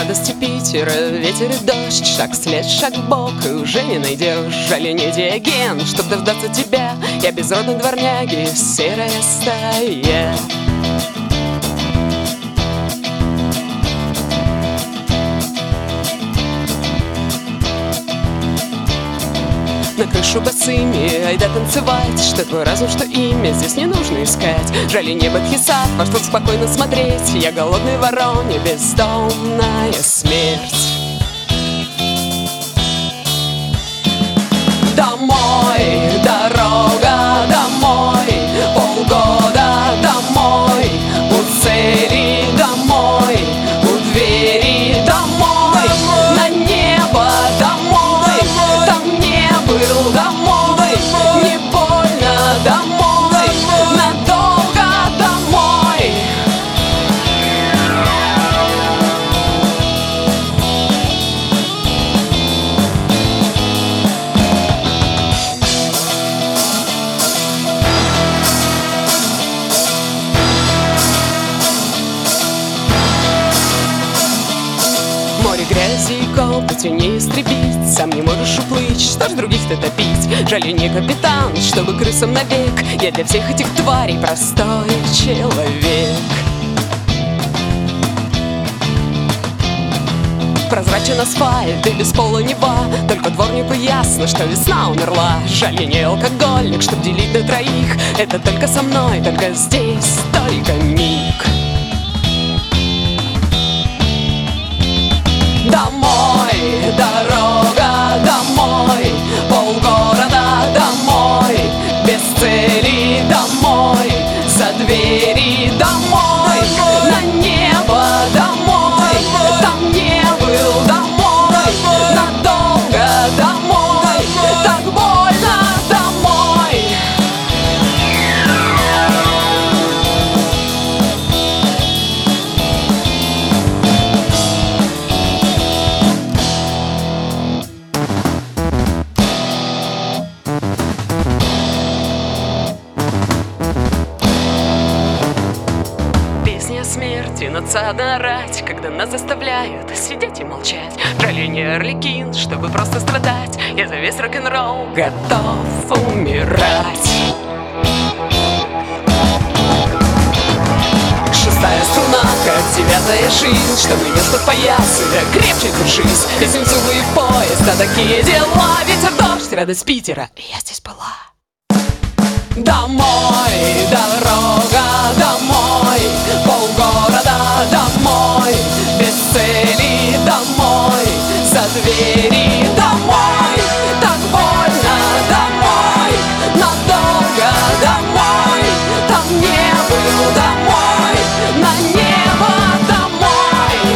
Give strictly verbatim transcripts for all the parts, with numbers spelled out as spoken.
радости Питера, ветер и дождь, шаг вслед, шаг в бок, и уже не найдешь. Жаль, не Диоген, чтоб дождаться тебя, я безродной дворняги, серая стая. На крышу босыми, айда танцевать. Что твой разум, что имя, здесь не нужно искать. Жаль, не Бодхисаттва, чтоб спокойно смотреть. Я голодный вороне, бездомная смерть. Домой, дорога домой, полгода домой, у цели домой, у двери домой, на небо домой, там не был домой, не больно домой, надолго домой. Море грязи и копоти не истребить, сам не можешь уплыть, что ж других-то топить? Жаль, я не капитан, чтобы крысам навек, я для всех этих тварей простой человек. Прозрачен асфальт и без пола Нева, только дворнику ясно, что весна умерла. Жаль, я не алкоголик, чтоб делить на троих, это только со мной, только здесь, только миг. Домой, дорога домой, полгорода домой, без цели домой, за двери домой, на небо домой, там не был домой, надолго домой, так больно домой. Смерти надсадно орать, когда нас заставляют сидеть и молчать. Жаль, я не Арлекин, чтобы просто страдать, я за весь рок-н-ролл готов умирать. Шестая струна, как девятая жизнь, что нес под пояс, да крепче держись. И свинцовый поезд, да такие дела. Ветер, дождь, радость Питера, я здесь была. Домой, дорога домой, полгорода домой, без цели домой, за двери домой, так больно домой, надолго домой, там не был домой, на небо домой.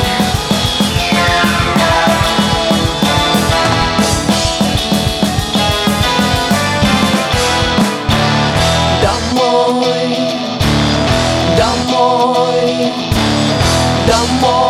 Домой, домой, домой.